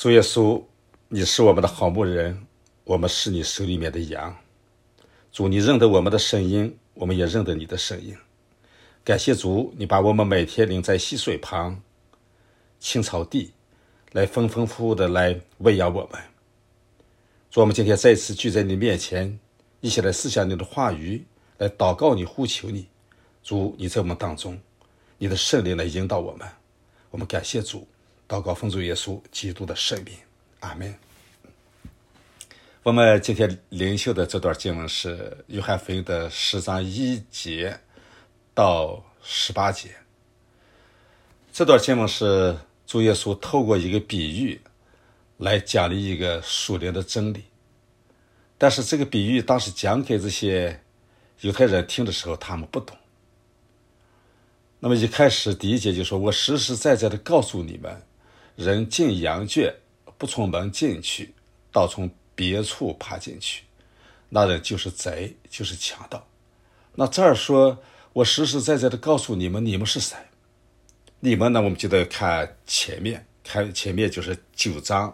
主耶稣，你是我们的好牧人，我们是你手里面的羊。主，你认得我们的声音，我们也认得你的声音。感谢主，你把我们每天领在溪水旁、青草地，来丰丰富富的来喂养我们。主，我们今天再次聚在你面前，一起来思想你的话语，来祷告你、呼求你。主，你在我们当中，你的圣灵来引导我们。我们感谢主，祷告奉主耶稣基督的圣名，阿们。我们今天灵修的这段经文是约翰福音的10章1节到18节。这段经文是主耶稣透过一个比喻来讲了一个属灵的真理，但是这个比喻当时讲给这些犹太人听的时候，他们不懂。那么一开始第1节就说，我实实在在的告诉你们，人进羊圈不从门进去，倒从别处爬进去，那人就是贼，就是强盗。那这儿说，我实实在在的告诉你们，你们是谁？你们呢，我们就得看前面就是9章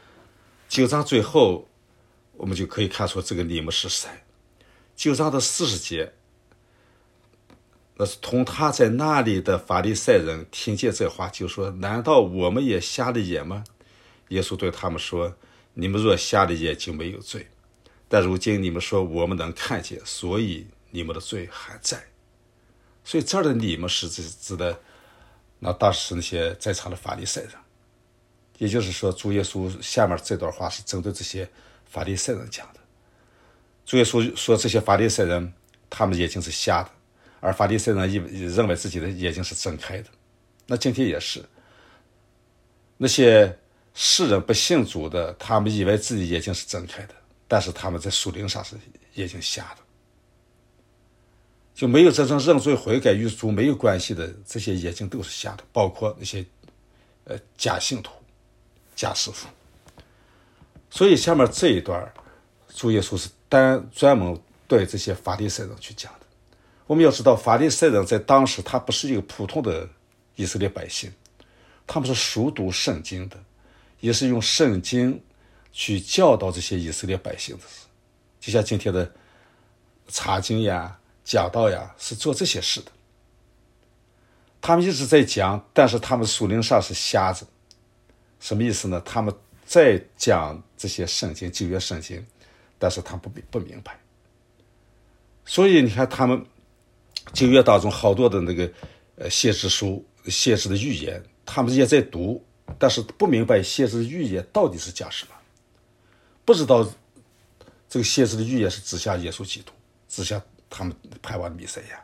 ，9章最后我们就可以看出这个你们是谁。9章的40节，那是同他在那里的法利赛人听见这话，就说，难道我们也瞎了眼吗？耶稣对他们说，你们若瞎了眼就没有罪，但如今你们说我们能看见，所以你们的罪还在。所以这儿的你们是指的那当时那些在场的法利赛人，也就是说主耶稣下面这段话是针对这些法利赛人讲的。主耶稣说这些法利赛人他们眼睛是瞎的，而法利赛人认为自己的眼睛是睁开的。那今天也是，那些世人不信主的，他们以为自己眼睛是睁开的，但是他们在属灵上是眼睛瞎的，就没有真正认罪悔改与主没有关系的，这些眼睛都是瞎的，包括那些假信徒、假师傅。所以下面这一段主耶稣是专门对这些法利赛人去讲的。我们要知道，法利赛人在当时他不是一个普通的以色列百姓，他们是熟读圣经的，也是用圣经去教导这些以色列百姓的事。就像今天的查经呀、讲道呀，是做这些事的。他们一直在讲，但是他们属灵上是瞎子。什么意思呢？他们在讲这些圣经、旧约圣经，但是他们不明白。所以你看，他们旧约当中好多的那个先知书、先知的预言，他们也在读，但是不明白先知的预言到底是讲什么，不知道这个先知的预言是指向耶稣基督，指向他们盼望的弥赛亚。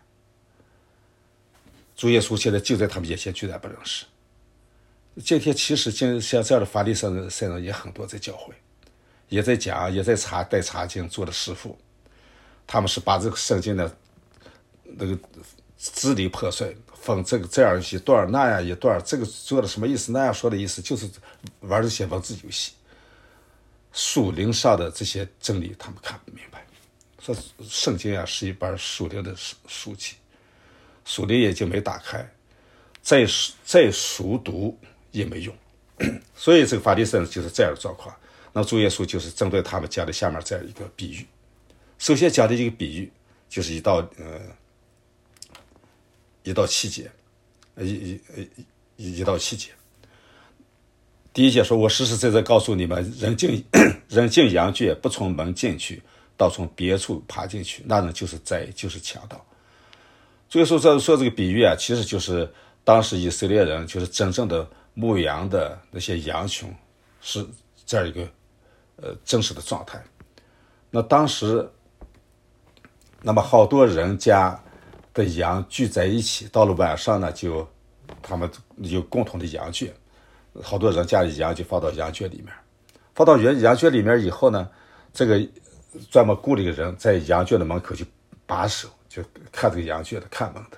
主耶稣现在就在他们眼前，居然不认识。今天其实像这样的法利赛人也很多，在教会也在讲，也在带查经做的师傅，他们是把这个圣经的那个支离破碎，分这样一段那样一段，这个说的什么意思，那样说的意思，就是玩这些文字游戏。属灵上的这些真理他们看不明白，说圣经啊是一本属灵的书籍，属灵眼睛没打开，再熟读也没用。所以这个法利赛人就是这样的状况。那主耶稣就是针对他们讲的下面这样一个比喻。首先讲的一个比喻就是1到7节，1到7节。第1节说，我实实在在告诉你们，人进羊圈不从门进去，倒从别处爬进去，那人就是贼，就是强盗。所以说这个比喻啊，其实就是当时以色列人就是真正的牧羊的那些羊群是这样一个真实的状态。那当时那么好多人家的羊聚在一起，到了晚上呢，他们有共同的羊圈，好多人家里羊就放到羊圈里面，放到羊圈里面以后呢，这个专门雇了一个人在羊圈的门口去把守，就看这个羊圈的，看门的。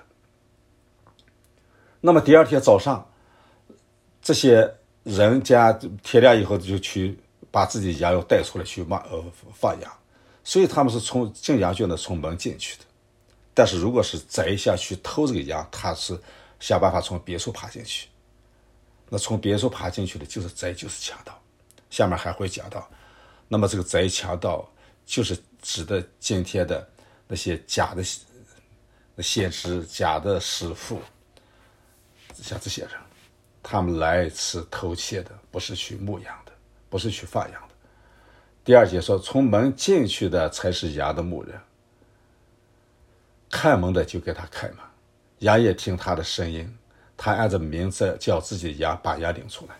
那么第2天早上，这些人家天亮以后就去把自己的羊要带出来去放羊，所以他们是进羊圈的从门进去的。但是如果是贼下去偷这个羊，他是想办法从别处爬进去。那从别处爬进去的就是贼，就是强盗。 下面还会讲到。那么这个贼强盗就是指的今天的那些假的先知、假的师傅，像这些人，他们来是偷窃的，不是去牧羊的，不是去放羊的。第二节说，从门进去的才是羊的牧人，看门的就给他开门，羊也听他的声音，他按着名字叫自己的羊，把羊领出来。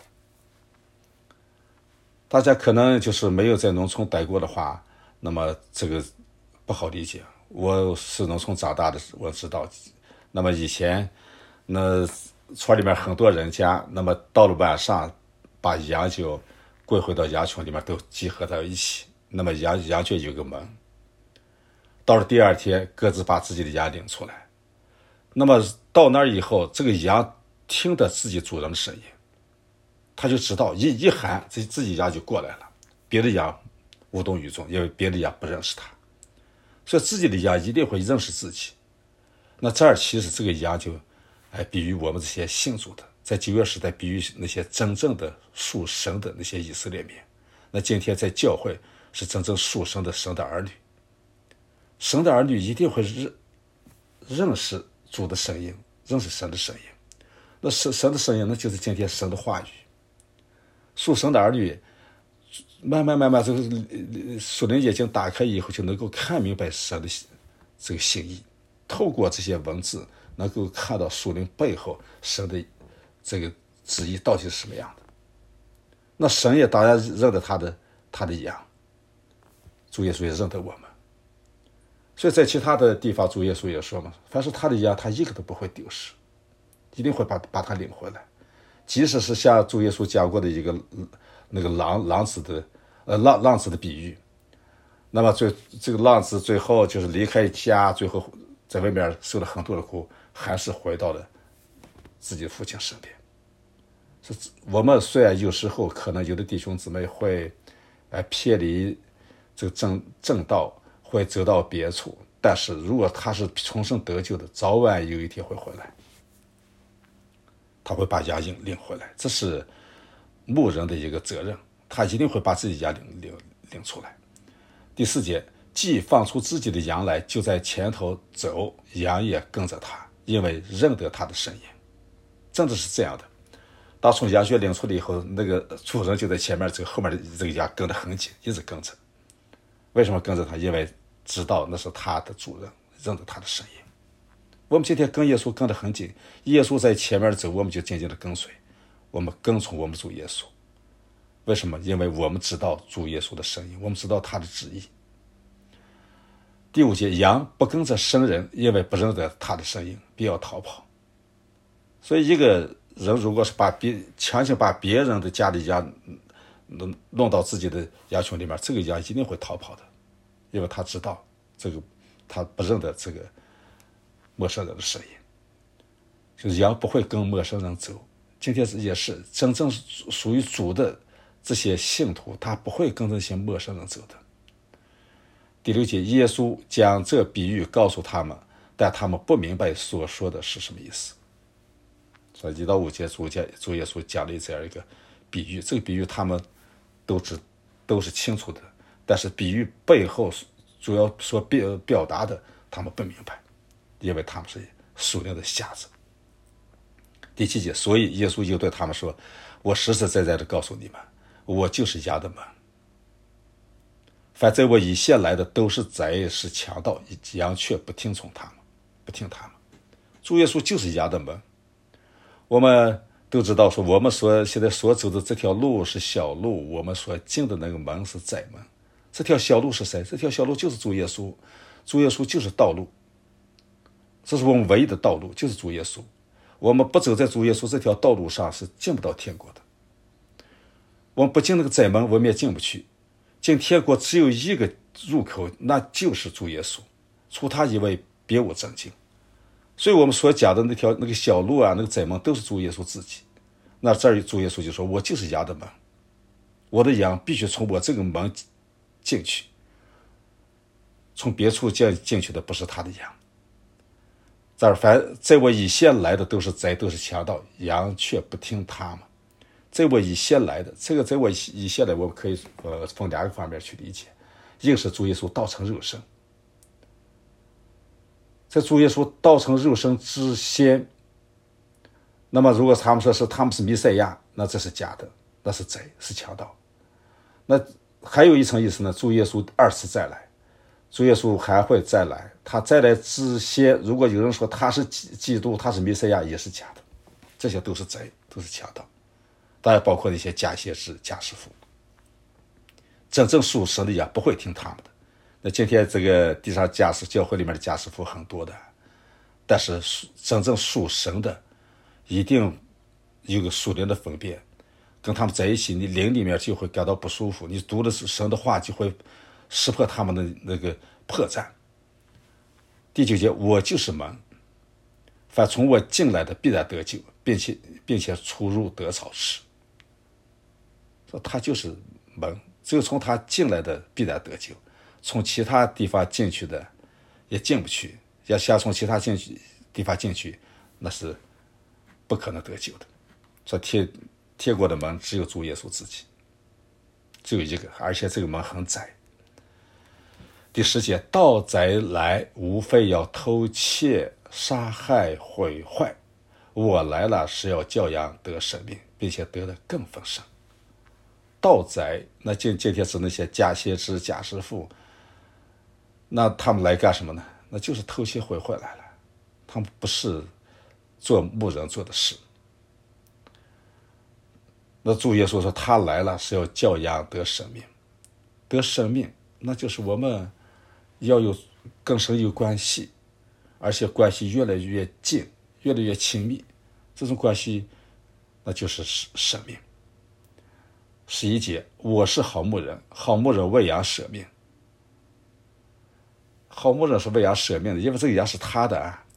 大家可能就是没有在农村待过的话，那么这个不好理解。我是农村长大的，我知道。那么以前，那村里面很多人家，那么到了晚上，把羊就归回到羊群里面，都集合到一起。那么羊圈有个门，到了第二天，各自把自己的羊领出来。那么到那儿以后，这个羊听到自己主人的声音，他就知道一喊，自己羊就过来了。别的羊无动于衷，因为别的羊不认识他，所以自己的羊一定会认识自己。那这儿其实这个羊就比喻我们这些信主的，在旧约时代比喻那些真正的属神的那些以色列民。那今天在教会是真正属神的神的儿女，神的儿女一定会认识主的声音，认识神的声音。那神的声音，那就是今天神的话语。属神的儿女慢慢这个属灵眼睛打开以后，就能够看明白神的这个心意，透过这些文字能够看到属灵背后神的这个旨意到底是什么样的。那神也当然认得他的羊，主耶稣也认得我们。所以在其他的地方，主耶稣也说嘛，凡是他的羊，他一个都不会丢失，一定会把他领回来。即使是像主耶稣讲过的一个那个浪子的比喻，那么这个浪子最后就是离开家，最后在外面受了很多的苦，还是回到了自己的父亲身边。我们虽然有时候可能有的弟兄姊妹会偏离这个正道，会走到别处，但是如果他是重生得救的，早晚有一天会回来，他会把羊领回来。这是牧人的一个责任，他一定会把自己羊领出来。第4节，既放出自己的羊来，就在前头走，羊也跟着他，因为认得他的声音。真的是这样的，当从羊圈领出来以后，那个主人就在前面，这个后面的这个羊跟得很紧，一直跟着。为什么跟着他？因为知道那是他的主人，认得他的声音。我们今天跟耶稣跟得很紧，耶稣在前面走，我们就紧紧的跟随，我们跟从我们主耶稣。为什么？因为我们知道主耶稣的声音，我们知道他的旨意。第5节，羊不跟着生人，因为不认得他的声音，必要逃跑。所以一个人如果是强行把别人的家里羊弄到自己的羊群里面，这个羊一定会逃跑的，因为他知道这个他不认得这个陌生人的声音。就是羊不会跟陌生人走。今天也是真正属于主的这些信徒，他不会跟这些陌生人走的。第6节，耶稣将这比喻告诉他们，但他们不明白所说的是什么意思。所以1到5节主耶稣讲了这样一个比喻，这个比喻他们都是清楚的，但是比喻背后主要所表达的他们不明白，因为他们是属灵的瞎子。第7节，所以耶稣就对他们说，我实实在在的告诉你们，我就是羊的门。凡在我以先来的都是贼，是强盗，羊却不听他们。主耶稣就是羊的门。我们都知道说，我们现在所走的这条路是小路，我们所进的那个门是窄门。这条小路是谁？这条小路就是主耶稣。主耶稣就是道路，这是我们唯一的道路，就是主耶稣。我们不走在主耶稣这条道路上是进不到天国的。我们不进那个窄门，我们也进不去。进天国只有一个入口，那就是主耶稣，除他以外别无真经。所以我们所讲的那个小路啊，那个窄门都是主耶稣自己。那这儿主耶稣就说，我就是羊的门，我的羊必须从我这个门进去，从别处进去的不是他的羊。这儿凡在我以先来的都是贼，都是强盗，羊却不听他们。 在我以先来的，这个在我以先来，我们可以从两个方面去理解。一个是主耶稣道成肉身，在主耶稣道成肉身之先，那么如果他们说是他们是弥赛亚，那这是假的，那是贼，是强盗。那还有一层意思呢，主耶稣二次再来，主耶稣还会再来，他再来之先，如果有人说他是基督，他是弥赛亚，也是假的，这些都是贼，都是强盗。当然包括那些假先知、假师傅，真正属神的呀不会听他们的。那今天这个地上教会里面的假师傅很多的，但是真正属神的一定有个属灵的分辨，跟他们在一起，你灵里面就会感到不舒服，你读的是神的话就会识破他们的那个破绽。第9节，我就是门，凡从我进来的必然得救，并且出入得草吃。说他就是门，只有从他进来的必然得救，从其他地方进去的也进不去，要想从其他地方进去，那是不可能得救的。说天国的门只有主耶稣自己，只有一个，而且这个门很窄。第10节，盗贼来无非要偷窃、杀害、毁坏，我来了是要教养得生命，并且得的更丰盛。盗贼，那今天是那些假先知、假师傅，那他们来干什么呢？那就是偷窃毁坏来了，他们不是做牧人做的事。那主耶稣说他来了是要教养得生命，得生命，那就是我们要有跟神有关系，而且关系越来越近，越来越亲密，这种关系那就是生命。11节，我是好牧人，好牧人为羊舍命。好牧人是为羊舍命的，因为这个羊是他的啊。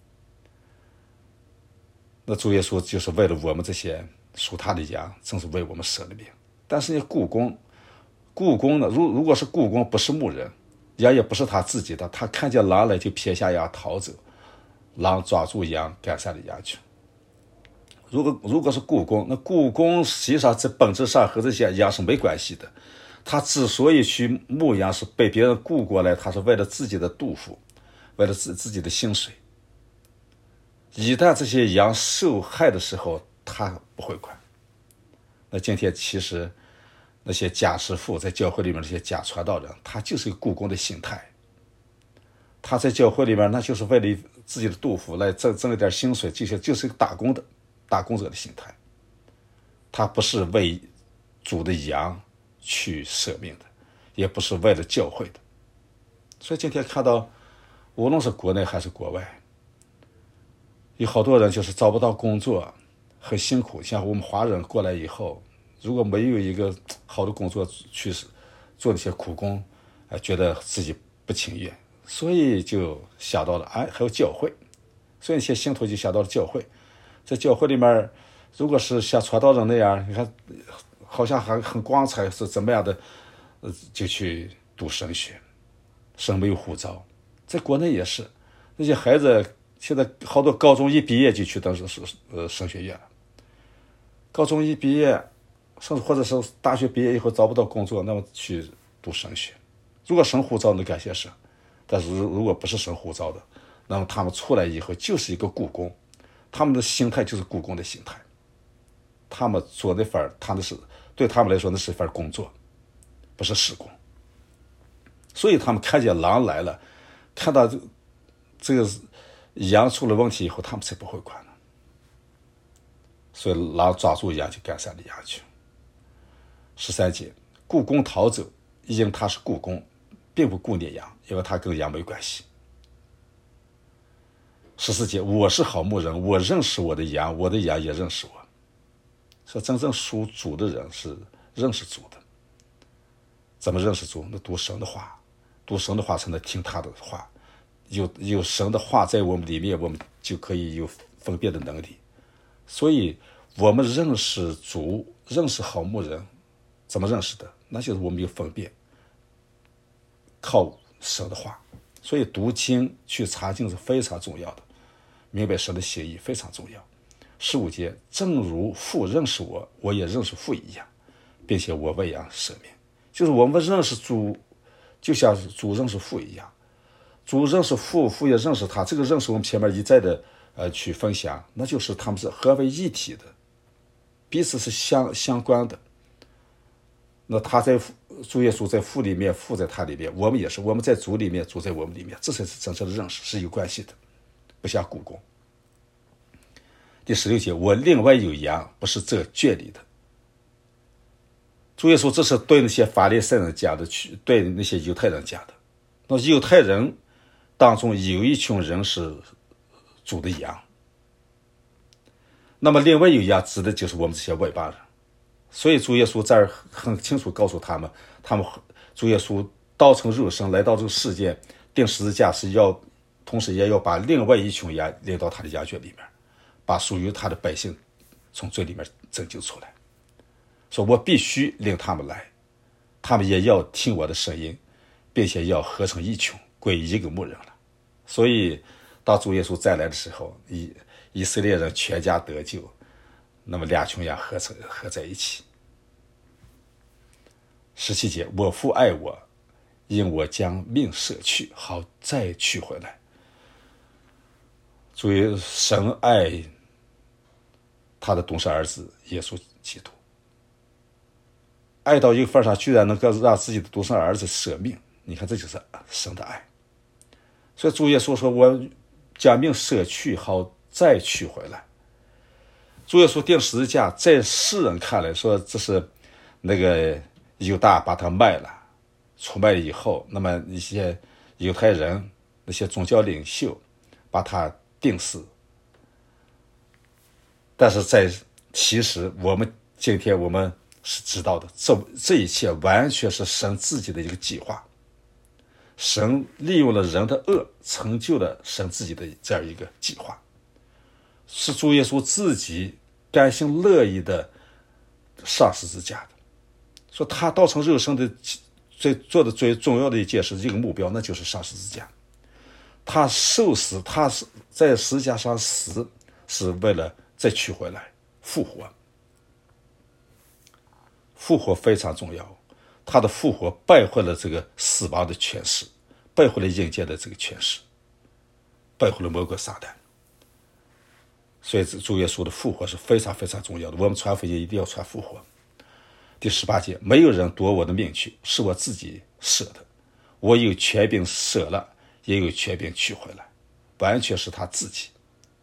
那主耶稣就是为了我们这些属他的羊，正是为我们舍了命。但是呢，雇工呢，如果是雇工不是牧人，羊也不是他自己的，他看见狼来就撇下羊逃走，狼抓住羊赶散了羊群。如果是雇工，那雇工实际上在本质上和这些羊是没关系的。他之所以去牧羊，是被别人雇过来，他是为了自己的肚腹，为了自己的薪水。一旦这些羊受害的时候，他不会管。那今天其实那些假师傅在教会里面那些假传道人，他就是一个雇工的心态。他在教会里面那就是为了自己的肚腹来挣一点薪水，就是一个打工者的心态。他不是为主的羊去舍命的，也不是为了教会的。所以今天看到无论是国内还是国外，有好多人就是找不到工作，很辛苦。像我们华人过来以后，如果没有一个好的工作去做那些苦工，觉得自己不情愿，所以就想到了还有教会。所以一些信徒就想到了教会。在教会里面，如果是像传道人那样，你看好像还很光彩，是怎么样的，就去读神学，神没有护照。在国内也是，那些孩子现在好多高中一毕业就去当神学院了。高中一毕业，或者是大学毕业以后找不到工作，那么去读神学。如果神护照，那感谢神；但是如果不是神护照的，那么他们出来以后就是一个雇工，他们的心态就是雇工的心态。他们做那份，对他们来说那是一份工作，不是事工。所以他们看见狼来了，看到这个羊出了问题以后，他们才不会管呢。所以狼抓住羊就赶散了羊群。13节，雇工逃走，因他是雇工，并不顾念羊，因为他跟羊没关系。14节，我是好牧人，我认识我的羊，我的羊也认识我。说真正属主的人是认识主的。怎么认识主？那读神的话，读神的话才能听他的话。有神的话在我们里面，我们就可以有分辨的能力。所以我们认识主，认识好牧人，怎么认识的？那就是我们有分辨，靠神的话。所以读经去查经是非常重要的，明白神的心意非常重要。 15节，正如父认识我，我也认识父一样，并且我为羊舍命。就是我们认识主，就像主认识父一样，主认识父，父也认识他。这个认识我们前面一再的去分享，那就是他们是合为一体的，彼此是相关的。那他在主耶稣在父里面，父在他里面，我们也是，我们在主里面，主在我们里面，这才是真正的认识，是有关系的，不像故宫。第16节，我另外有羊，不是这圈里的。主耶稣这是对那些法利赛人讲的，对那些犹太人讲的。那犹太人当中有一群人是主的羊，那么另外有羊指的就是我们这些外邦人。所以主耶稣在这儿很清楚告诉他们主耶稣道成肉身来到这个世界，钉十字架是要，同时也要把另外一群羊领到他的羊圈里面，把属于他的百姓从罪里面拯救出来。说我必须领他们来，他们也要听我的声音，并且要合成一群，归一个牧人了。所以当主耶稣再来的时候，以色列人全家得救，那么2群羊合在一起。17节，我父爱我，因我将命舍去，好再取回来。所以神爱他的独生儿子耶稣基督，爱到一个份上，居然能够让自己的独生儿子舍命，你看这就是神的爱。所以主耶稣说，我将命舍去，好再取回来。主耶稣钉十字架，在世人看来说这是那个犹大把他卖了，出卖了以后，那么一些犹太人那些宗教领袖把他钉死。但是其实今天我们是知道的，这一切完全是神自己的一个计划，神利用了人的恶，成就了神自己的这样一个计划，是主耶稣自己甘心乐意的上十字架的。说他道成肉身的做的最重要的一件事，这个目标，那就是上十字架。他受死，他是在十字架上死，是为了再取回来复活。复活非常重要，他的复活败坏了这个死亡的权势，败坏了阴间的这个权势，败坏了魔鬼撒旦。所以主耶稣的复活是非常非常重要的，我们传福音一定要传复活。第18节，没有人夺我的命去，是我自己舍的，我有权柄舍了，也有权柄取回来，完全是他自己。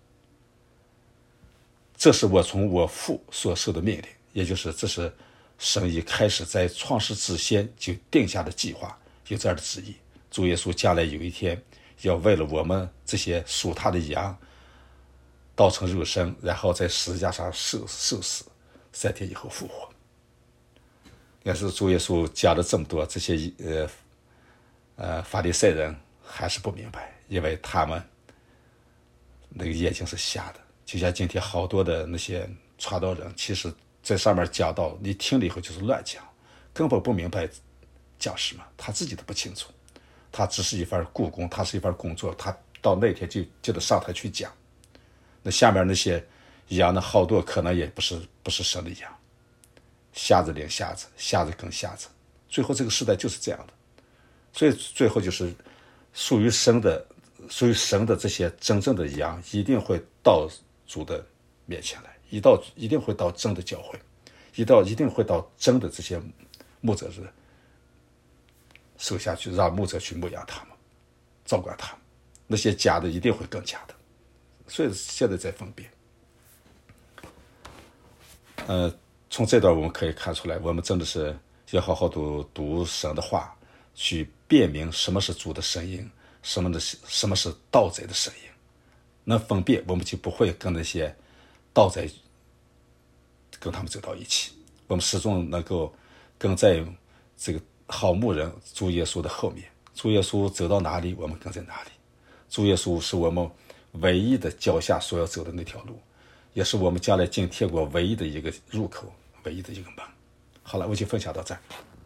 这是我从我父所受的命令，也就是这是神一开始在创世之前就定下的计划，有这样的旨意。主耶稣将来有一天要为了我们这些属他的羊道成肉身，然后在十字架上受死，3天以后复活。但是主耶稣讲了这么多，这些法利赛人还是不明白，因为他们那个眼睛是瞎的。就像今天好多的那些传道人，其实在上面讲到，你听了以后就是乱讲，根本不明白讲什么，他自己都不清楚，他只是一份雇工，他是一份工作，他到那天就得上台去讲。那下面那些羊呢，好多可能也不是神的羊，瞎子领瞎子，瞎子跟瞎子，最后这个时代就是这样的。所以最后就是属于神的这些真正的羊，一定会到主的面前来，一定会到真的教会，一定会到真的这些牧者的手下去，让牧者去牧养他们，照管他们。那些假的一定会更假的，所以现在在分辨。从这段我们可以看出来，我们真的是要好好读神的话，去辨明什么是主的声音，什么是盗贼的声音。能分辨，我们就不会跟那些盗贼跟他们走到一起，我们始终能够跟在这个好牧人主耶稣的后面。主耶稣走到哪里，我们跟在哪里。主耶稣是我们唯一的脚下所要走的那条路，也是我们将来进天国唯一的一个入口，唯一的一个门。好了，我就分享到这儿。